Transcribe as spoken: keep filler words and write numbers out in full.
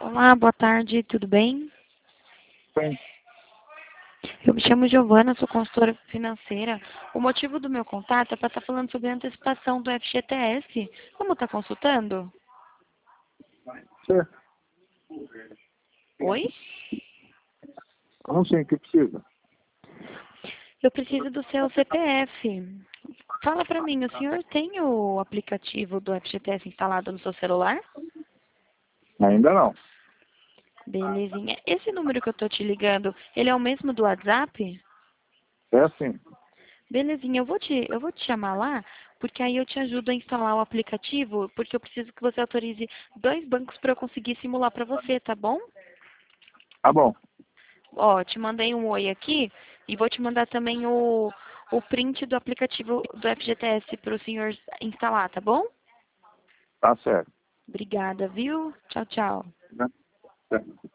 Olá, boa tarde, tudo bem? Sim. Eu me chamo Giovana, sou consultora financeira. O motivo do meu contato é para estar falando sobre a antecipação do F G T S. Como está consultando? Sim. Oi? Como sim? O que precisa? Eu preciso do seu C P F. Fala para mim, o senhor tem o aplicativo do F G T S instalado no seu celular? Ainda não. Belezinha. Esse número que eu estou te ligando, ele é o mesmo do WhatsApp? É assim. Belezinha, eu vou te, eu vou te chamar lá, porque aí eu te ajudo a instalar o aplicativo, porque eu preciso que você autorize dois bancos para eu conseguir simular para você, tá bom? Tá bom. Ó, te mandei um oi aqui e vou te mandar também o, o print do aplicativo do F G T S para o senhor instalar, tá bom? Tá certo. Obrigada, viu? Tchau, tchau. Né? Certo.